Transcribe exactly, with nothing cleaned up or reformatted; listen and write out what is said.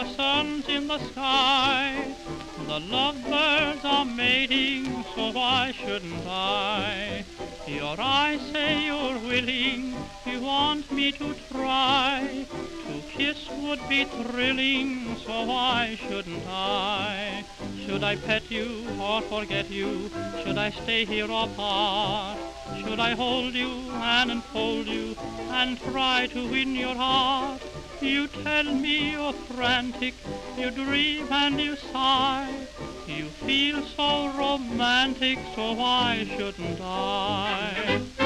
the sun's in the sky, the lovebirds are mating, so why shouldn't I? Your eyes say you're willing, you want me to try. To kiss would be thrilling, so why shouldn't I? Should I pet you or forget you? Should I stay here apart? Should I hold you and enfold you and try to win your heart? You tell me you're frantic, you dream and you sigh. You feel so romantic, so why shouldn't I?